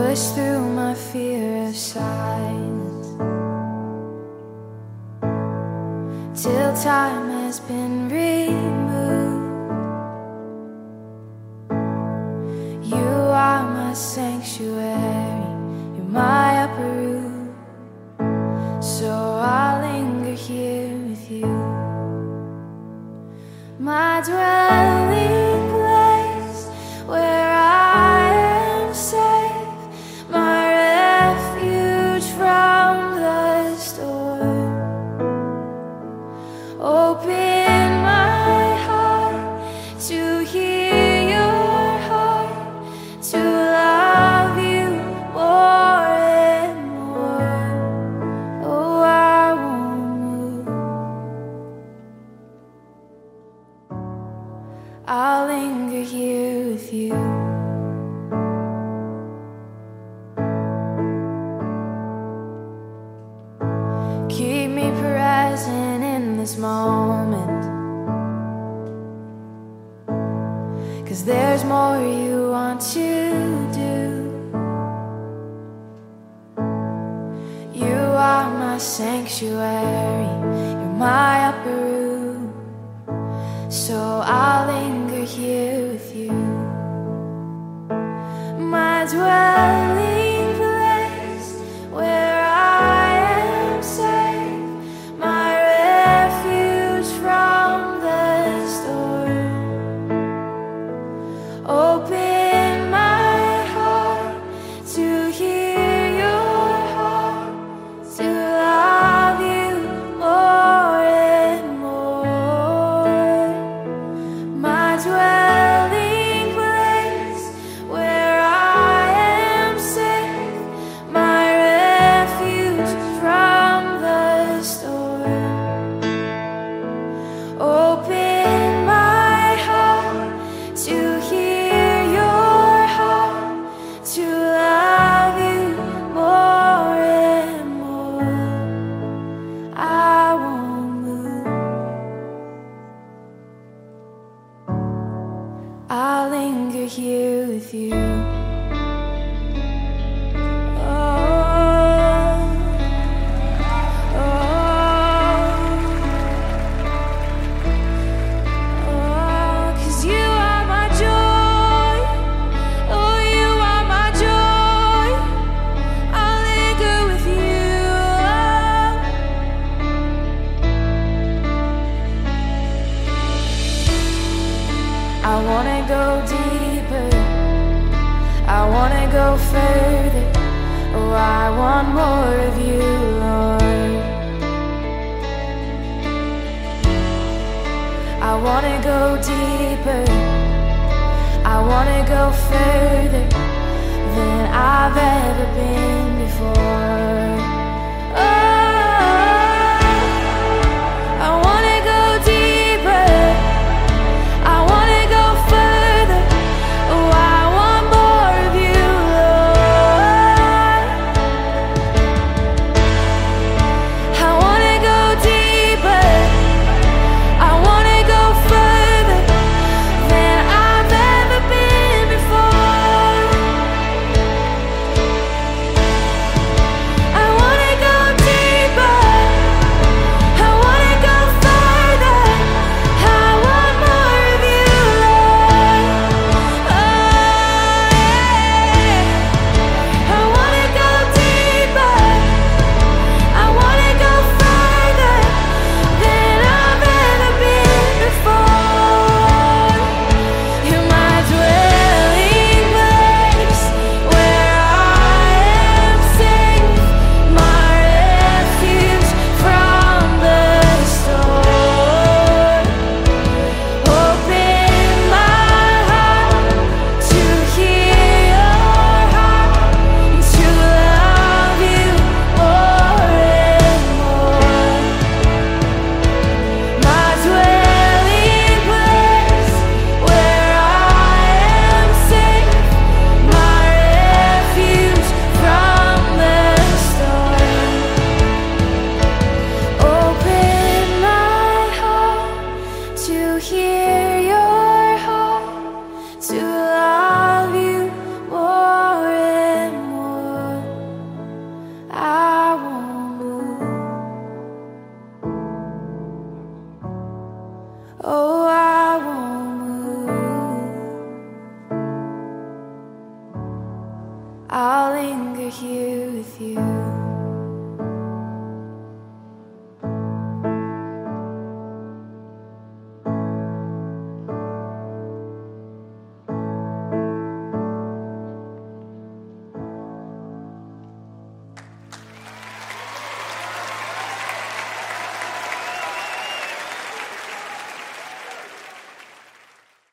push through my fear of silence till time has been removed. You are my sanctuary, you're my upper room, so I'll linger here with you. My dwelling place where I am safe, my refuge from the storm. Open my heart to hear your heart, to love you more and more. Oh, I won't move, I'll linger here with you. Keep me present in this moment, 'cause there's more you want to do. You are my sanctuary, you're my upper room, so I'll linger here with you. My dwelling place where I am safe, my refuge from the storm. Open my heart to hear your heart, to love you more and more. My dwelling place where I am safe, my refuge from the storm. Open my heart to hear your heart, to love you more and more. I won't move, I'll linger here with you. Oh, oh, oh, 'cause you are my joy. Oh, you are my joy. I'll linger with you. I wanna go deeper, I wanna go further. Oh, I want more of you, Lord. I wanna go deeper, I wanna go further than I've ever been before.